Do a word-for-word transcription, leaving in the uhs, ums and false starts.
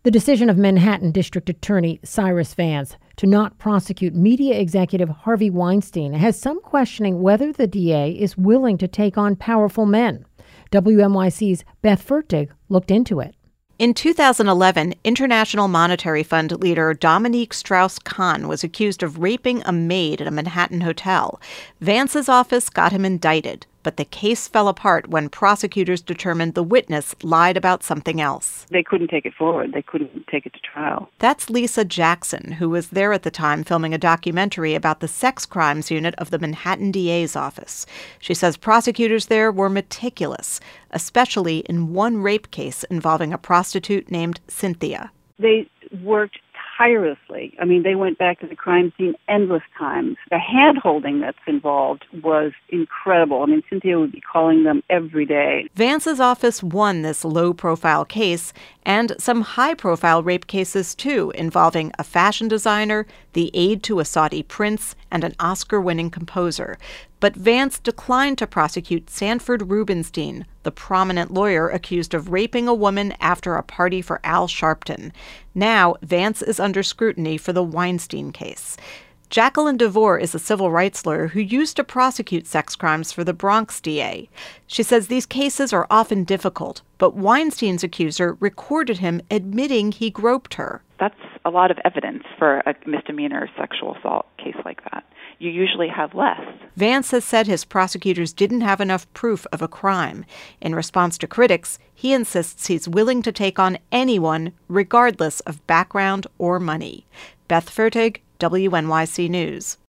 The decision of Manhattan District Attorney Cyrus Vance to not prosecute media executive Harvey Weinstein has some questioning whether the D A is willing to take on powerful men. W N Y C's Beth Fertig looked into it. In two thousand eleven, International Monetary Fund leader Dominique Strauss-Kahn was accused of raping a maid at a Manhattan hotel. Vance's office got him indicted, but the case fell apart when prosecutors determined the witness lied about something else. They couldn't take it forward. They couldn't take it to trial. That's Lisa Jackson, who was there at the time filming a documentary about the sex crimes unit of the Manhattan D A's office. She says prosecutors there were meticulous, especially in one rape case involving a prostitute named Cynthia. They worked tirelessly. I mean, they went back to the crime scene endless times. The hand-holding that's involved was incredible. I mean, Cynthia would be calling them every day. Vance's office won this low-profile case and some high-profile rape cases, too, involving a fashion designer, the aide to a Saudi prince, and an Oscar-winning composer. But Vance declined to prosecute Sanford Rubenstein, the prominent lawyer accused of raping a woman after a party for Al Sharpton. Now, Vance is under scrutiny for the Weinstein case. Jacqueline DeVore is a civil rights lawyer who used to prosecute sex crimes for the Bronx D A. She says these cases are often difficult, but Weinstein's accuser recorded him admitting he groped her. That's a lot of evidence for a misdemeanor sexual assault case like that. You usually have less. Vance has said his prosecutors didn't have enough proof of a crime. In response to critics, he insists he's willing to take on anyone, regardless of background or money. Beth Fertig, W N Y C News.